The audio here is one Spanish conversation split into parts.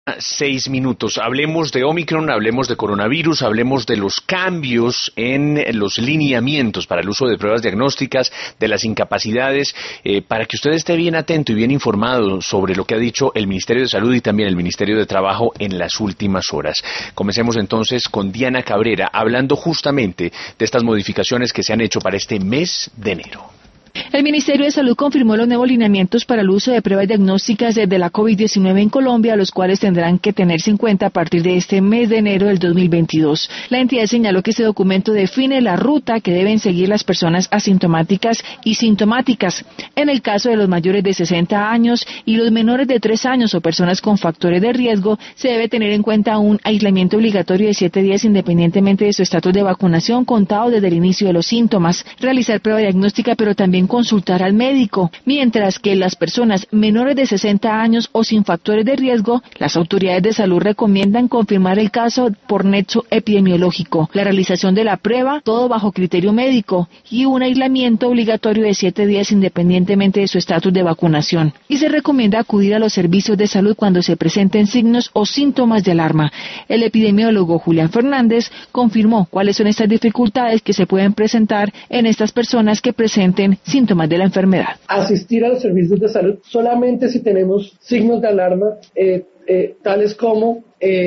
6 minutos. Hablemos de Omicron, hablemos de coronavirus, hablemos de los cambios en los lineamientos para el uso de pruebas diagnósticas, de las incapacidades, para que usted esté bien atento y bien informado sobre lo que ha dicho el Ministerio de Salud y también el Ministerio de Trabajo en las últimas horas. Comencemos entonces con Diana Cabrera, hablando justamente de estas modificaciones que se han hecho para este mes de enero. El Ministerio de Salud confirmó los nuevos lineamientos para el uso de pruebas diagnósticas de la COVID-19 en Colombia, los cuales tendrán que tenerse en cuenta a partir de este mes de enero del 2022. La entidad señaló que este documento define la ruta que deben seguir las personas asintomáticas y sintomáticas. En el caso de los mayores de 60 años y los menores de 3 años o personas con factores de riesgo, se debe tener en cuenta un aislamiento obligatorio de 7 días independientemente de su estatus de vacunación contado desde el inicio de los síntomas, realizar prueba diagnóstica pero también consultar al médico, mientras que las personas menores de 60 años o sin factores de riesgo, las autoridades de salud recomiendan confirmar el caso por nexo epidemiológico, la realización de la prueba, todo bajo criterio médico, y un aislamiento obligatorio de 7 días independientemente de su estatus de vacunación. Y se recomienda acudir a los servicios de salud cuando se presenten signos o síntomas de alarma. El epidemiólogo Julián Fernández confirmó cuáles son estas dificultades que se pueden presentar en estas personas que presenten síntomas de la enfermedad. Asistir a los servicios de salud solamente si tenemos signos de alarma, tales como,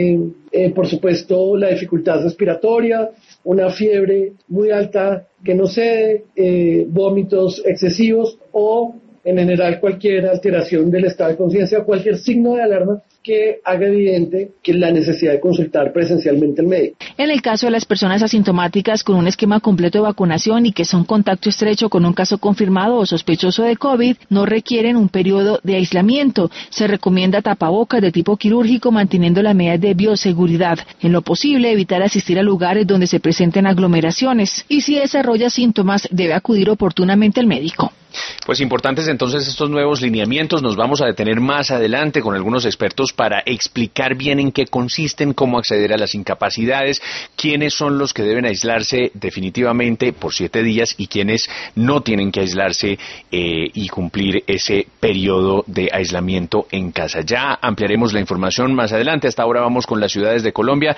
por supuesto, la dificultad respiratoria, una fiebre muy alta que no cede, vómitos excesivos o, en general, cualquier alteración del estado de conciencia, cualquier signo de alarma que haga evidente que la necesidad de consultar presencialmente al médico. En el caso de las personas asintomáticas con un esquema completo de vacunación y que son contacto estrecho con un caso confirmado o sospechoso de COVID, no requieren un periodo de aislamiento. Se recomienda tapabocas de tipo quirúrgico manteniendo las medidas de bioseguridad. En lo posible, evitar asistir a lugares donde se presenten aglomeraciones. Y si desarrolla síntomas, debe acudir oportunamente al médico. Pues importantes entonces estos nuevos lineamientos. Nos vamos a detener más adelante con algunos expertos para explicar bien en qué consisten, cómo acceder a las incapacidades, quiénes son los que deben aislarse definitivamente por 7 días y quiénes no tienen que aislarse y cumplir ese periodo de aislamiento en casa. Ya ampliaremos la información más adelante. Hasta ahora vamos con las ciudades de Colombia.